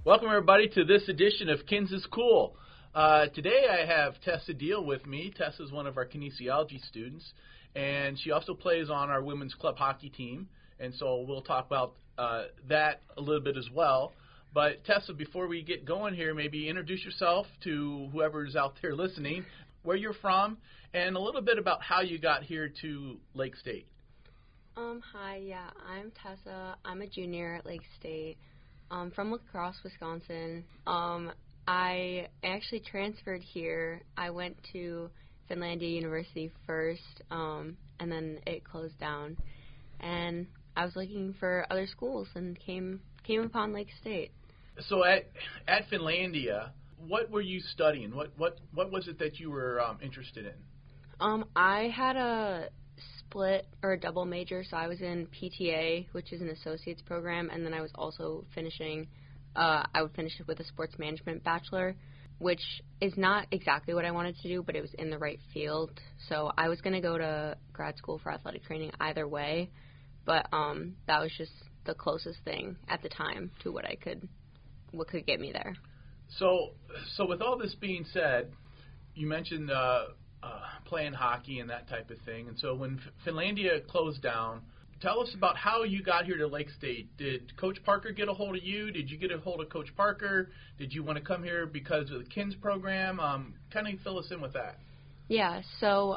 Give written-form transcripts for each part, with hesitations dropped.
Welcome, everybody, to this edition of Kins is Cool. Today I have Tessa Deal with me. Tessa is one of our kinesiology students, and she also plays on our women's club hockey team, and so we'll talk about that a little bit as well. But Tessa, before we get going here, maybe introduce yourself to whoever's out there listening, where you're from, and a little bit about how you got here to Lake State. Hi, I'm Tessa. I'm a junior at Lake State. I'm from La Crosse, Wisconsin. I actually transferred here. I went to Finlandia University first, and then it closed down. And I was looking for other schools and came upon Lake State. So at Finlandia, what were you studying? What was it that you were interested in? I had a split or a double major, so I was in PTA, which is an associate's program, and then I was also finishing, I would finish it with a sports management bachelor, which is not exactly what I wanted to do, but it was in the right field. So I was going to go to grad school for athletic training either way, but that was just the closest thing at the time to what could get me there. So with all this being said, you mentioned playing hockey and that type of thing. And so when Finlandia closed down, tell us about how you got here to Lake State. Did Coach Parker get a hold of you? Did you get a hold of Coach Parker? Did you want to come here because of the KINS program? Kind of fill us in with that. Yeah, so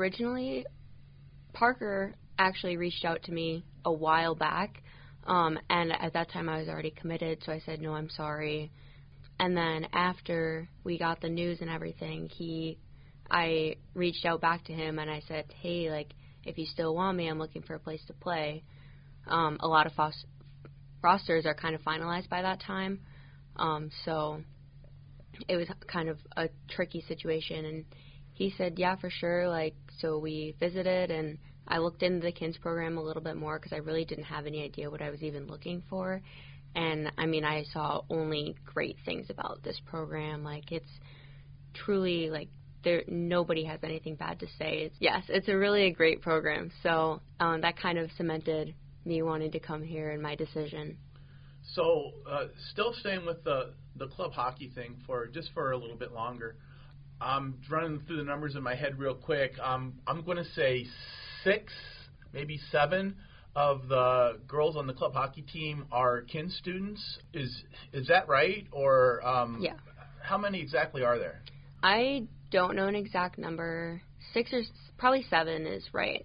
Parker actually reached out to me a while back, and at that time I was already committed, so I said, no, I'm sorry. And then after we got the news and everything, I reached out back to him and I said, hey, like, if you still want me, I'm looking for a place to play. A lot of rosters are kind of finalized by that time, so it was kind of a tricky situation. And he said, yeah, for sure. Like, so we visited and I looked into the KINS program a little bit more because I really didn't have any idea what I was even looking for. And, I mean, I saw only great things about this program. Like, it's truly, like, nobody has anything bad to say. It's a really great program. So that kind of cemented me wanting to come here and my decision. So still staying with the club hockey thing for a little bit longer. I'm running through the numbers in my head real quick. I'm going to say 6, maybe 7 of the girls on the club hockey team are KINS students. Is that right? Or yeah. How many exactly are there? I don't know an exact number. 6 or probably 7 is right.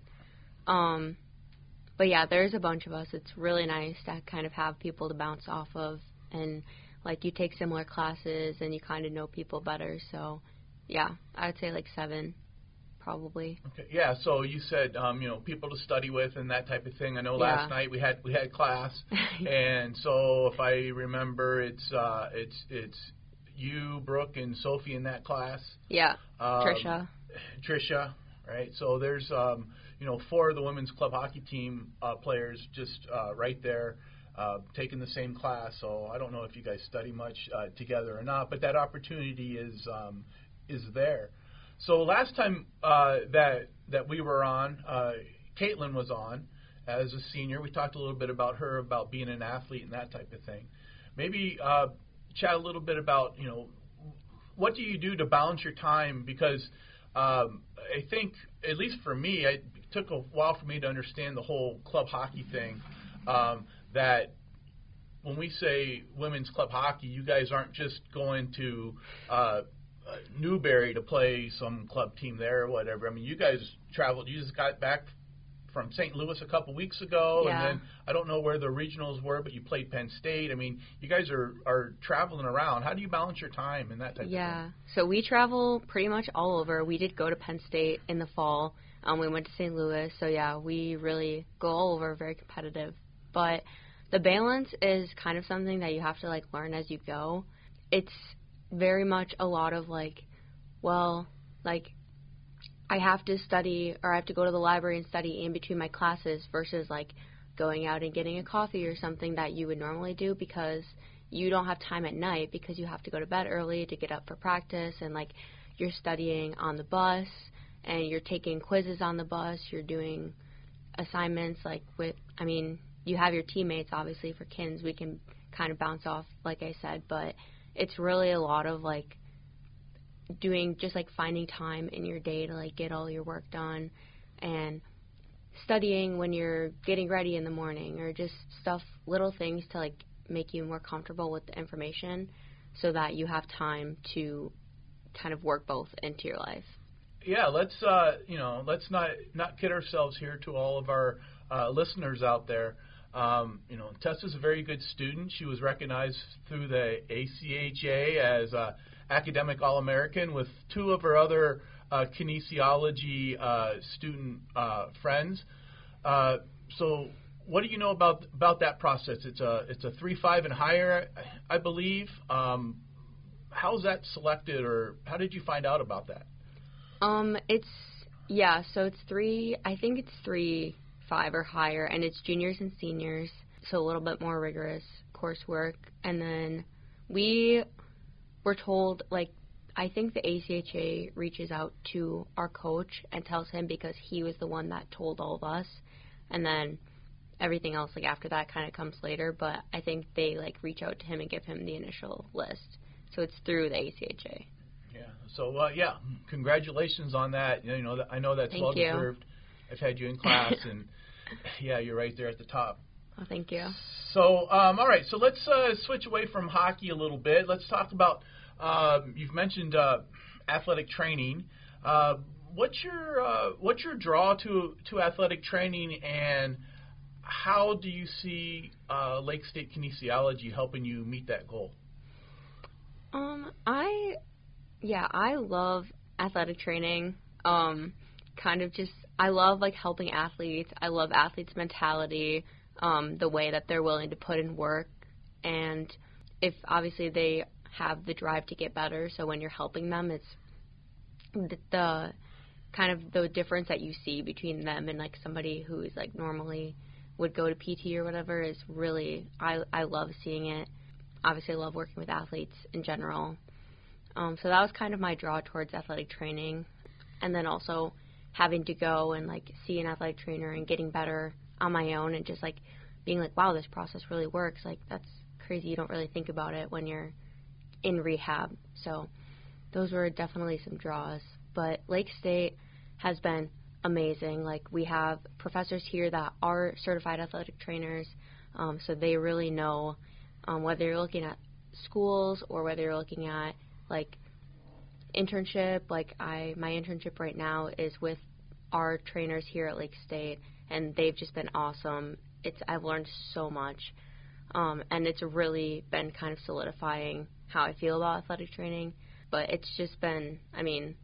But yeah, there's a bunch of us. It's really nice to kind of have people to bounce off of, and like you take similar classes and you kind of know people better. So yeah, I would say like 7. Probably. Okay. Yeah. So you said, people to study with and that type of thing. I know last night we had class, and so if I remember, it's you, Brooke, and Sophie in that class. Yeah. Trisha, right? So there's 4 of the women's club hockey team players just right there taking the same class. So I don't know if you guys study much together or not, but that opportunity is there. So last time that we were on, Caitlin was on as a senior. We talked a little bit about her, about being an athlete and that type of thing. Maybe chat a little bit about, what do you do to balance your time? Because I think, at least for me, it took a while for me to understand the whole club hockey thing, that when we say women's club hockey, you guys aren't just going to Newberry to play some club team there or whatever. I mean, you guys traveled. You just got back from St. Louis a couple weeks ago, yeah. And then I don't know where the regionals were, but you played Penn State. I mean, you guys are traveling around. How do you balance your time and that type of thing? Yeah, so we travel pretty much all over. We did go to Penn State in the fall. We went to St. Louis, so yeah, we really go all over, very competitive. But the balance is kind of something that you have to like learn as you go. It's very much a lot of I have to study or I have to go to the library and study in between my classes versus like going out and getting a coffee or something that you would normally do because you don't have time at night because you have to go to bed early to get up for practice, and like you're studying on the bus and you're taking quizzes on the bus, you're doing assignments you have your teammates obviously for KINS. We can kind of bounce off, like I said, but it's really a lot of like doing, just like finding time in your day to like get all your work done, and studying when you're getting ready in the morning, or just stuff, little things to like make you more comfortable with the information so that you have time to kind of work both into your life. Yeah, let's not kid ourselves here to all of our listeners out there. Tessa's a very good student. She was recognized through the ACHA as Academic All-American with two of her other kinesiology student friends. So what do you know about that process? It's a 3.5 and higher, I believe. How's that selected, or how did you find out about that? So it's 3.5 or higher, and it's juniors and seniors, so a little bit more rigorous coursework. And then we were told, like, I think the ACHA reaches out to our coach and tells him, because he was the one that told all of us, and then everything else, like, after that kind of comes later, but I think they, like, reach out to him and give him the initial list. So it's through the ACHA. Yeah. So, congratulations on that. I know that's well deserved. I've had you in class, and yeah, you're right there at the top. Oh, thank you. So, all right. So let's switch away from hockey a little bit. Let's talk about. You've mentioned athletic training. What's your draw to athletic training, and how do you see Lake State Kinesiology helping you meet that goal? I love athletic training. I love like helping athletes. I love athletes' mentality, the way that they're willing to put in work, and if obviously they have the drive to get better. So when you're helping them, it's the kind of the difference that you see between them and like somebody who is like normally would go to PT or whatever is really, I love seeing it. Obviously, I love working with athletes in general. So that was kind of my draw towards athletic training. And then also having to go and, like, see an athletic trainer and getting better on my own and just, like, being like, wow, this process really works. Like, that's crazy. You don't really think about it when you're in rehab. So those were definitely some draws. But Lake State has been amazing. Like, we have professors here that are certified athletic trainers, so they really know whether you're looking at schools or whether you're looking at, like, internship. Like, my internship right now is with our trainers here at Lake State, and they've just been awesome. I've learned so much, and it's really been kind of solidifying how I feel about athletic training. But it's just been, I mean,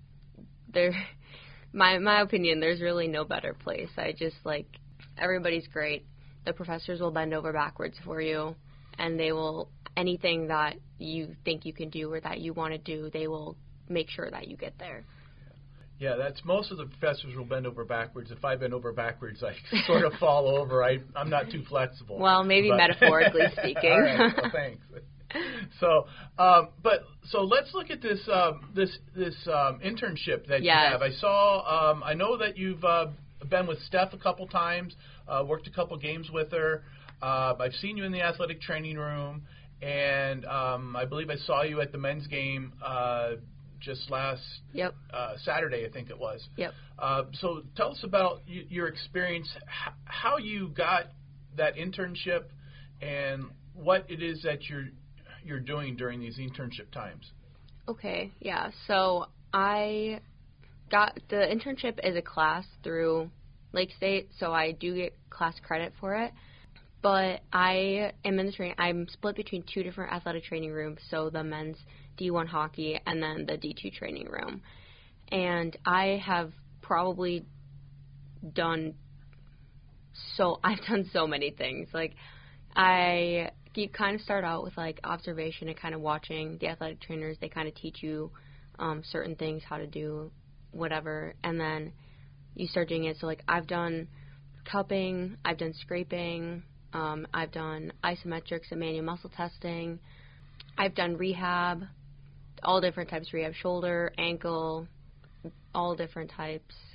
my opinion, there's really no better place. Everybody's great. The professors will bend over backwards for you, and they will, anything that you think you can do or that you want to do, they will make sure that you get there. Yeah, that's most of the professors will bend over backwards. If I bend over backwards, I sort of fall over. I'm not too flexible. Well, maybe metaphorically speaking. All right, well, thanks. So let's look at this internship that you have. I know that you've been with Steph a couple times, worked a couple games with her. I've seen you in the athletic training room, and I believe I saw you at the men's game just last Saturday, I think it was. Yep. So tell us about your experience, how you got that internship, and what it is that you're doing during these internship times. Okay, yeah. So I got the internship as a class through Lake State, so I do get class credit for it. But I am in the training. I'm split between two different athletic training rooms, so the men's D1 hockey and then the D2 training room. And I have probably done I've done so many things. Like, you kind of start out with, like, observation and kind of watching the athletic trainers. They kind of teach you certain things, how to do whatever, and then you start doing it. So, like, I've done cupping, I've done scraping, I've done isometrics and manual muscle testing, I've done rehab, all different types of rehab, shoulder, ankle, all different types,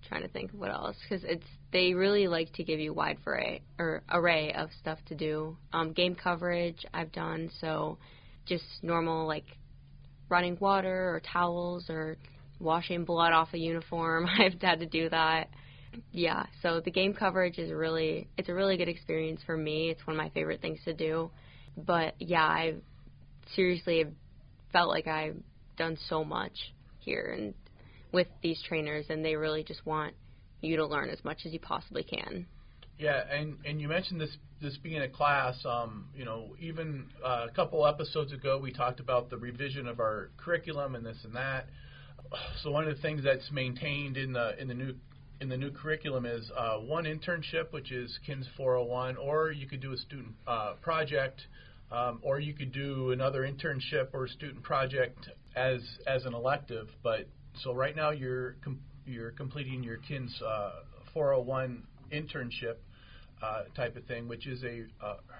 trying to think of what else, because they really like to give you wide array of stuff to do. Game coverage I've done, so just normal like running water or towels or washing blood off a uniform. I've had to do that. Yeah, so the game coverage is it's a really good experience for me. It's one of my favorite things to do. But yeah, I seriously have felt like I've done so much here and with these trainers, and they really just want you to learn as much as you possibly can. Yeah, and you mentioned this being a class. Even a couple episodes ago, we talked about the revision of our curriculum and this and that. So one of the things that's maintained in the new curriculum is one internship, which is KINS 401, or you could do a student project, or you could do another internship or student project as an elective. But so right now you're completing your KINS 401 internship type of thing, which is a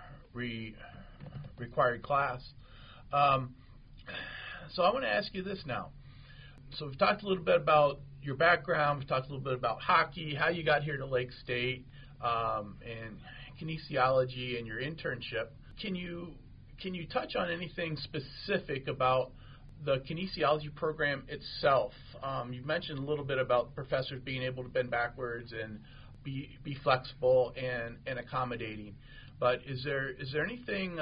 required class. So I want to ask you this now. So we've talked a little bit about your background. We've talked a little bit about hockey, how you got here to Lake State, and kinesiology and your internship. Can you touch on anything specific about the kinesiology program itself? You've mentioned a little bit about professors being able to bend backwards and be flexible and accommodating. But is there anything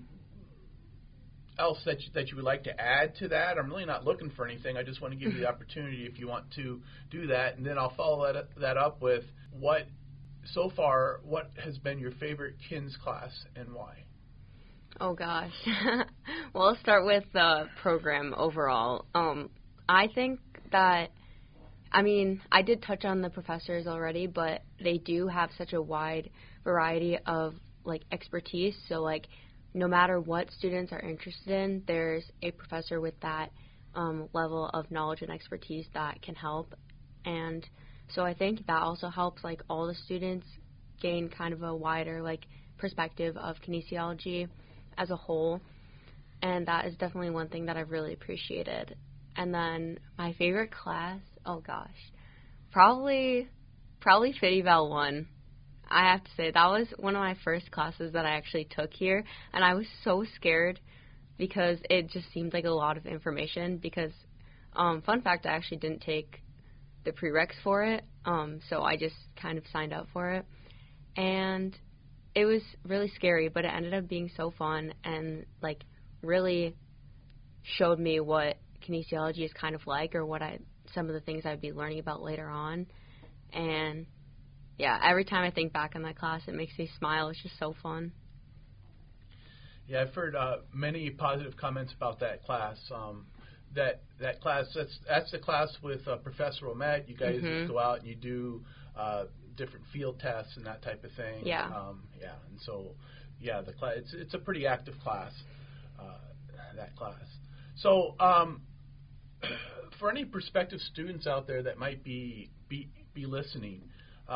else that you would like to add to that? I'm really not looking for anything. I just want to give you the opportunity if you want to do that, and then I'll follow that up with what has been your favorite KINS class and why? Oh gosh. Well, I'll start with the program overall. I think that, I did touch on the professors already, but they do have such a wide variety of expertise. So no matter what students are interested in, there's a professor with that level of knowledge and expertise that can help. And so I think that also helps all the students gain kind of a wider perspective of kinesiology as a whole. And that is definitely one thing that I've really appreciated. And then my favorite class, oh gosh, probably Fit Eval 1. I have to say, that was one of my first classes that I actually took here, and I was so scared because it just seemed like a lot of information because, fun fact, I actually didn't take the prereqs for it, so I just kind of signed up for it. And it was really scary, but it ended up being so fun and, really showed me what kinesiology is kind of like or some of the things I'd be learning about later on. And yeah, every time I think back on that class, it makes me smile. It's just so fun. Yeah, I've heard many positive comments about that class. That class, that's the class with Professor Omet. You guys just go out and you do different field tests and that type of thing. Yeah. And so, yeah, the class it's a pretty active class. That class. So, for any prospective students out there that might be listening,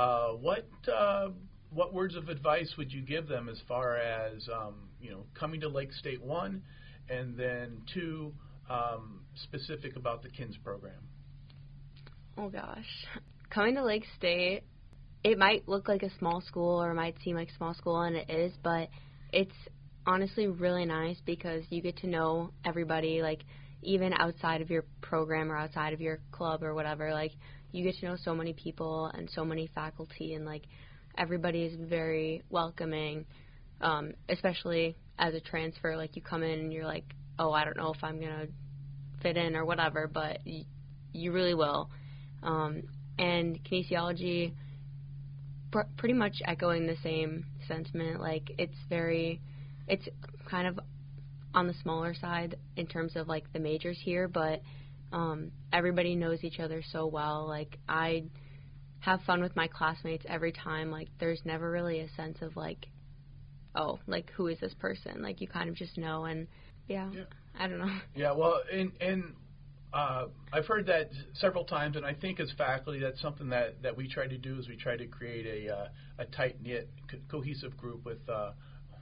what words of advice would you give them as far as coming to Lake State, 1, and then 2, specific about the KINS program? Oh gosh, coming to Lake State, it might look like a small school or it might seem like a small school, and it is, but it's honestly really nice because you get to know everybody, even outside of your program or outside of your club or whatever, you get to know so many people and so many faculty, and everybody is very welcoming, especially as a transfer. You come in and you're oh, I don't know if I'm gonna fit in or whatever, but you really will. And kinesiology, pretty much echoing the same sentiment. It's kind of on the smaller side in terms of the majors here, but everybody knows each other so well. I have fun with my classmates every time. There's never really a sense of who is this person? You kind of just know, and yeah. I don't know. Yeah, well, and I've heard that several times, and I think as faculty, that's something that we try to do is we try to create a tight knit, cohesive group with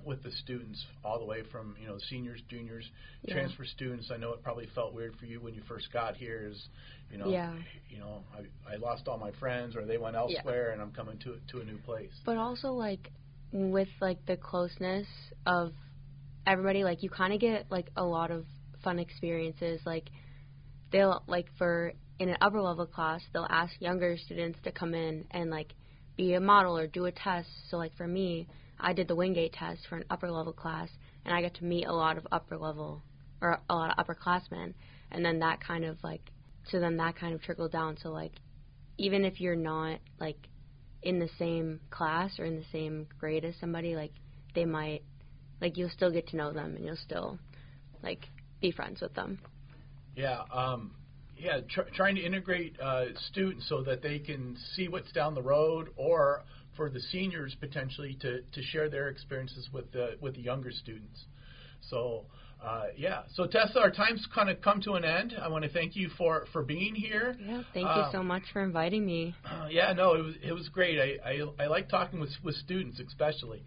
with the students all the way from, seniors, juniors, Yeah. transfer students. I know it probably felt weird for you when you first got here is, Yeah. I lost all my friends or they went elsewhere and I'm coming to a new place. But also, like, with, like, the closeness of everybody, like, you kind of get, like, a lot of fun experiences. Like, they'll, like, in an upper level class, they'll ask younger students to come in and, like, be a model or do a test. So, like, for me, I did the Wingate test for an upper level class, and I got to meet a lot of upperclassmen. And then that kind of, like, trickled down. So, like, even if you're not, like, in the same class or in the same grade as somebody, like, they might, like, you'll still get to know them and you'll still, like, be friends with them. Yeah, trying to integrate students so that they can see what's down the road, or for the seniors potentially to share their experiences with the younger students. So, So Tessa, our time's kind of come to an end. I want to thank you for being here. Yeah, thank you so much for inviting me. It was great. I like talking with students especially.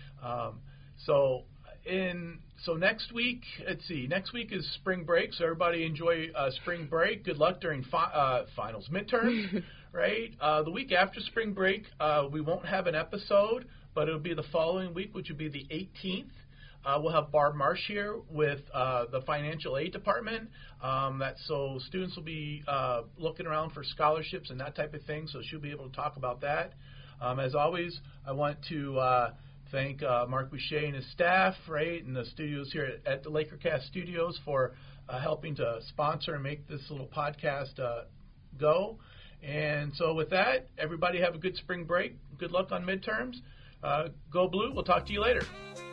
So next week, let's see. Next week is spring break, so everybody enjoy spring break. Good luck during finals, midterms, right? The week after spring break, we won't have an episode, but it'll be the following week, which will be the 18th. We'll have Barb Marsh here with the financial aid department. So students will be looking around for scholarships and that type of thing, so she'll be able to talk about that. As always, I want to thank Mark Boucher and his staff, right, and the studios here at the LakerCast Studios for helping to sponsor and make this little podcast go. And so with that, everybody have a good spring break. Good luck on midterms. Go Blue. We'll talk to you later.